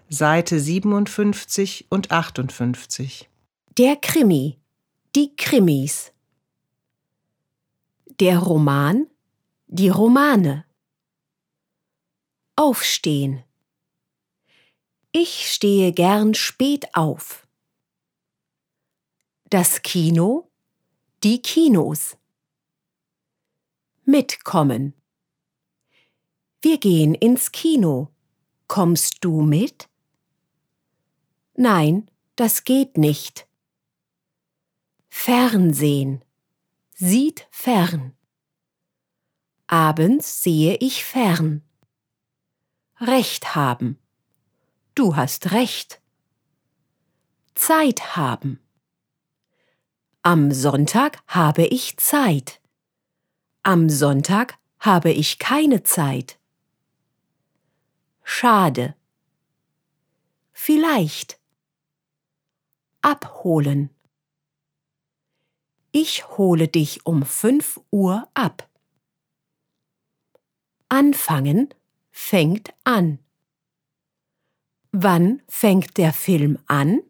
Seite 57 und 58. Der Krimi, die Krimis. Der Roman, die Romane. Aufstehen. Ich stehe gern spät auf. Das Kino, die Kinos. Mitkommen. Wir gehen ins Kino. Kommst du mit? Nein, das geht nicht. Fernsehen. Sieht fern. Abends sehe ich fern. Recht haben. Du hast recht. Zeit haben. Am Sonntag habe ich Zeit. Am Sonntag habe ich keine Zeit. Schade. Vielleicht. Abholen. Ich hole dich um 5 Uhr ab. Anfangen fängt an. Wann fängt der Film an?